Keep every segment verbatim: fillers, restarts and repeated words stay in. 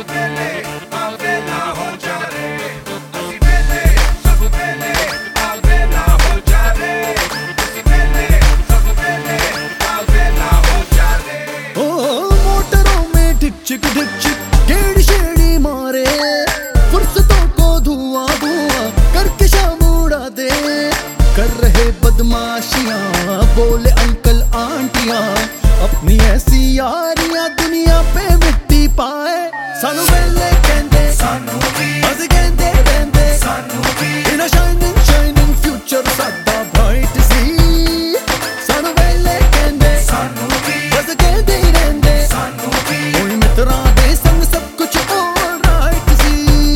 वेले आ वेला हो जा रे, असी वेले सब वेले आ वेला हो जा रे, असी वेले सब वेले आ वेला हो जा रे। ओ मोटरों में ढिक चिक ढिक चिक गेड़ी शेड़ी मारे, फुर्सतों को धुआं धुआं करके शाम उड़ा दे। कर रहे बदमाशियां बोले अंकल आंटियां, अपनी ऐसी यारियां दुनिया पे मिट्टी पाए। सानू वेले कहंदे सानू भी अस कहंदे रहंदे, सानू भी in a shining shining future साडा ब्राइट सी। सानू वेले कहंदे सानू भी अस कहंदे रहंदे, सानू भी कोई मित्रा दे संग सब कुछ ऑलराइट सी।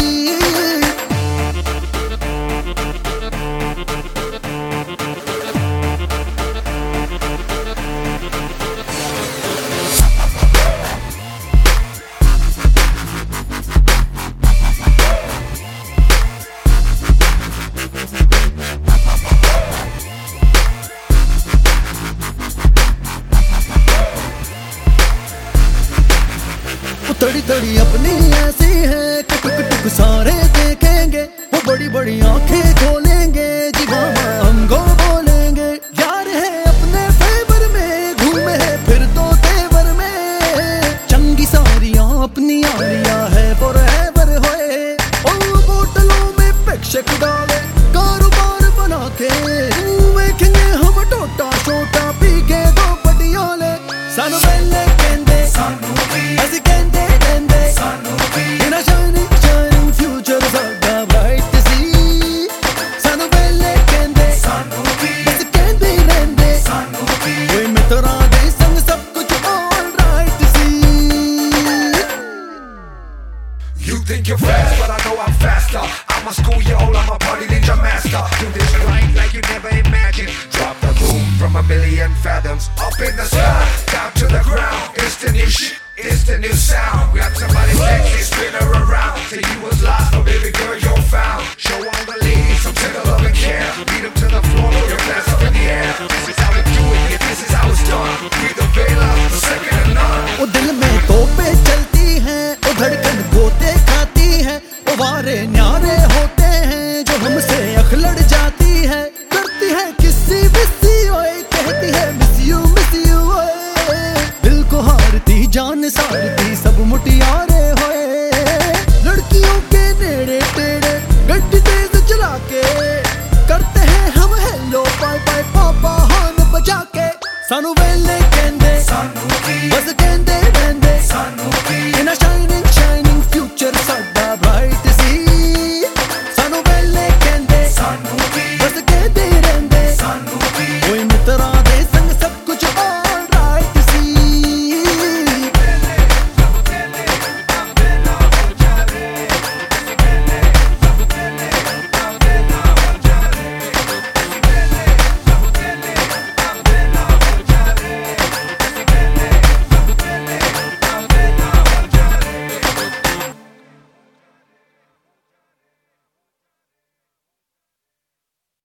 तड़ी तड़ी अपनी ऐसी है कि टुक टुक सारे देखेंगे, वो बड़ी बड़ी आंखें खोलेंगे, जी मामा हमको बोलेंगे। यार है अपने फेवर में, घूमे है फिर तो तेवर में, चंगी सारियां अपनी यारियां है फॉरएवर होए। ओ बोतलों में पैक्शक डाले कारोबार बना के, देखेंगे हम टोटा छोटा पी के दो पटियाले। सानू वेले कहंदे सानू भी अस कहंदे रहंदे, सानू भी in a shining shining future साडा ब्राइट सी। सानू वेले कहंदे सानू भी अस कहंदे रहंदे, सानू भी कोई मित्रा दे संग सब कुछ ऑलराइट सी। You think you're fast, but I know I'm faster. I'm a schoolyard, I'm a party ninja master. Do this right like you never imagined. Drop the boom from a million fathoms. Up in the sky, down to the ground. It's the new shit, it's the new sound. Grab somebody sexy, spin her around. Till you was lost, but baby girl, you're found. Show all the ladies some tender love and care. Beat them to the floor, throw your glass up in the air. This is how we do it, yeah, this is how it's done. We the Vela, the second to none. ओ दिल में तोपे चलती हैं, ओ धड़कन